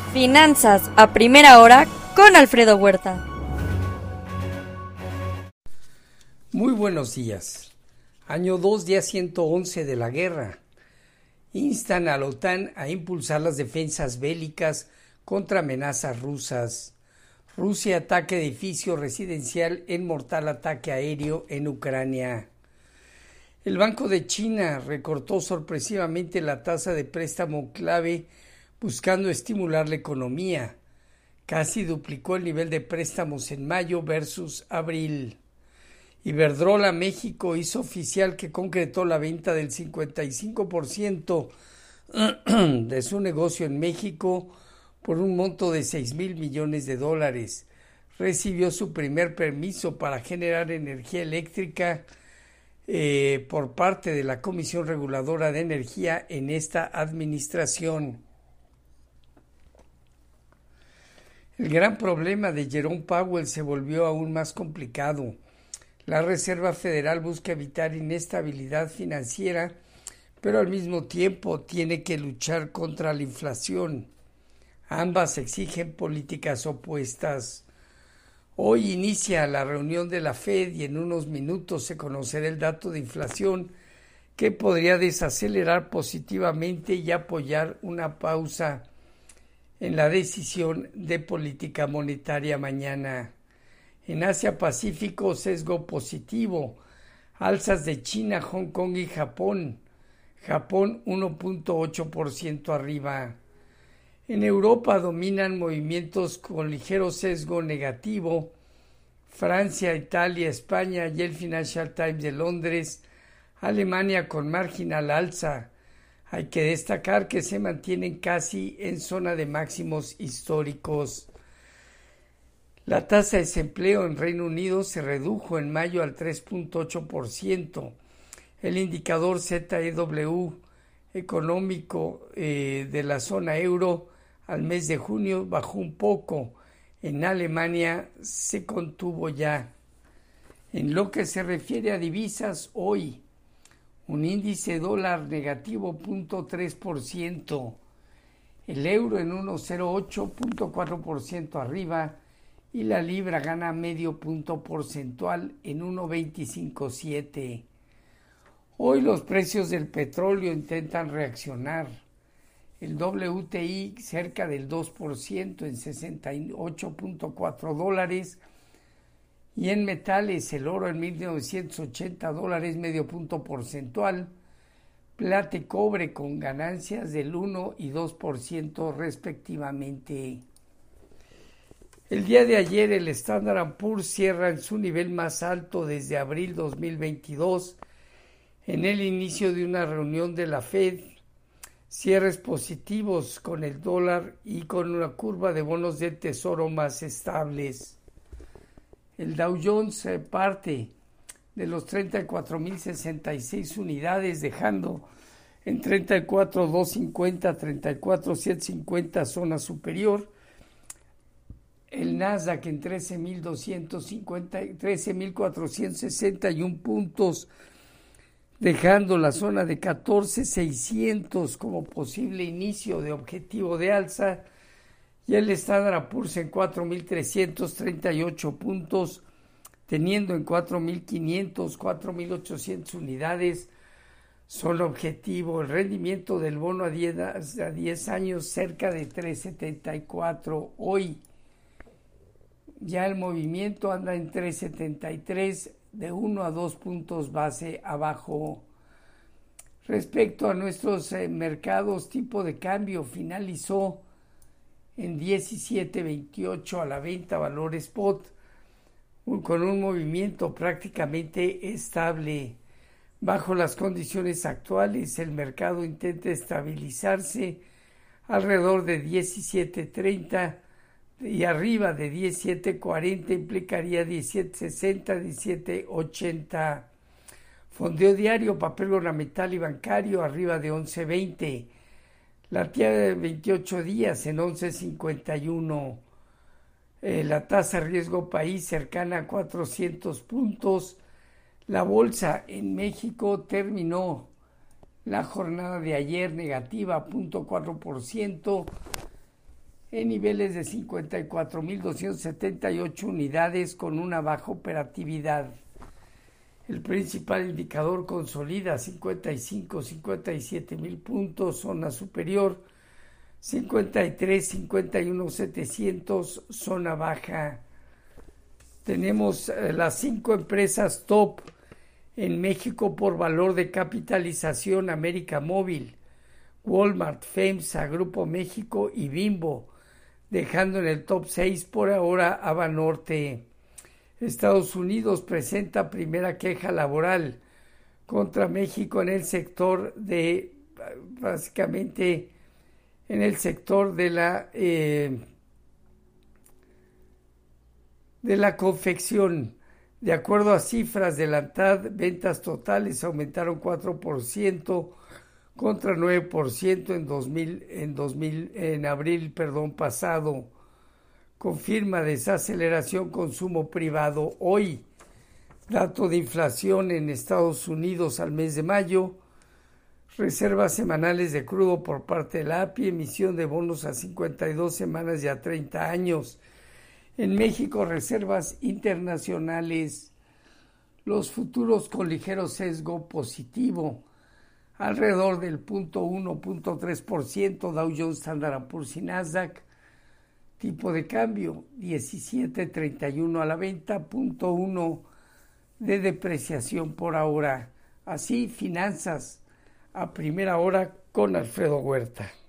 Finanzas a primera hora con Alfredo Huerta. Muy buenos días. Año 2, día 111 de la guerra. Instan a la OTAN a impulsar las defensas bélicas contra amenazas rusas. Rusia ataca edificio residencial en mortal ataque aéreo en Ucrania. El Banco de China recortó sorpresivamente la tasa de préstamo clave buscando estimular la economía. Casi duplicó el nivel de préstamos en mayo versus abril. Iberdrola México hizo oficial que concretó la venta del 55% de su negocio en México por un monto de $6,000 millones. Recibió su primer permiso para generar energía eléctrica por parte de la Comisión Reguladora de Energía en esta administración. El gran problema de Jerome Powell se volvió aún más complicado. La Reserva Federal busca evitar inestabilidad financiera, pero al mismo tiempo tiene que luchar contra la inflación. Ambas exigen políticas opuestas. Hoy inicia la reunión de la Fed y en unos minutos se conocerá el dato de inflación que podría desacelerar positivamente y apoyar una pausa en la decisión de política monetaria mañana. En Asia-Pacífico, sesgo positivo, alzas de China, Hong Kong y Japón. Japón 1.8% arriba. En Europa dominan movimientos con ligero sesgo negativo. Francia, Italia, España y el Financial Times de Londres. Alemania con marginal alza. Hay que destacar que se mantienen casi en zona de máximos históricos. La tasa de desempleo en Reino Unido se redujo en mayo al 3.8%. El indicador ZEW económico de la zona euro al mes de junio bajó un poco. En Alemania se contuvo ya. En lo que se refiere a divisas, hoy un índice dólar negativo 0.3%, el euro en 1.08.4% arriba y la libra gana medio punto porcentual en 1.257. Hoy los precios del petróleo intentan reaccionar. El WTI cerca del 2% en $68.4 y en metales el oro en $1,980, medio punto porcentual, plata y cobre con ganancias del 1 y 2% respectivamente. El día de ayer el Standard & Poor's cierra en su nivel más alto desde abril 2022 en el inicio de una reunión de la Fed. Cierres positivos con el dólar y con una curva de bonos de tesoro más estables. El Dow Jones parte de los 34,066 unidades, dejando en 34,250, 34,750 zona superior. El Nasdaq en 13,461 puntos, dejando la zona de 14,600 como posible inicio de objetivo de alza. Y el Standard & Poor's en 4,338 puntos, teniendo en 4,500, 4,800 unidades son objetivo. El rendimiento del bono a 10 años cerca de 3,74. Hoy ya el movimiento anda en 3,73, de 1 a 2 puntos base abajo. Respecto a nuestros mercados, tipo de cambio finalizó en 17.28 a la venta, valor spot, con un movimiento prácticamente estable. Bajo las condiciones actuales, el mercado intenta estabilizarse alrededor de 17.30 y arriba de 17.40 implicaría 17.60, 17.80. Fondeo diario, papel ornamental y bancario arriba de 11.20. La tía de 28 días en 11.51. La tasa riesgo país cercana a 400 puntos. La bolsa en México terminó la jornada de ayer negativa, 0.4%. en niveles de 54.278 unidades con una baja operatividad. El principal indicador consolida 57.000 puntos, zona superior, 51.700, zona baja. Tenemos las 5 empresas top en México por valor de capitalización: América Móvil, Walmart, FEMSA, Grupo México y Bimbo, dejando en el top 6 por ahora a Banorte. Estados Unidos presenta primera queja laboral contra México en el sector de, básicamente, en el sector de la confección. De acuerdo a cifras de la ANTAD, ventas totales aumentaron 4% contra 9% en abril pasado. Confirma desaceleración consumo privado. Hoy, dato de inflación en Estados Unidos al mes de mayo, reservas semanales de crudo por parte de la API, emisión de bonos a 52 semanas y a 30 años. En México, reservas internacionales, los futuros con ligero sesgo positivo, alrededor del 0.1-0.3%, Dow Jones, Standard & Poor's y Nasdaq. Tipo de cambio, 17.31 a la venta, 0.1 de depreciación por ahora. Así, finanzas a primera hora con Alfredo Huerta.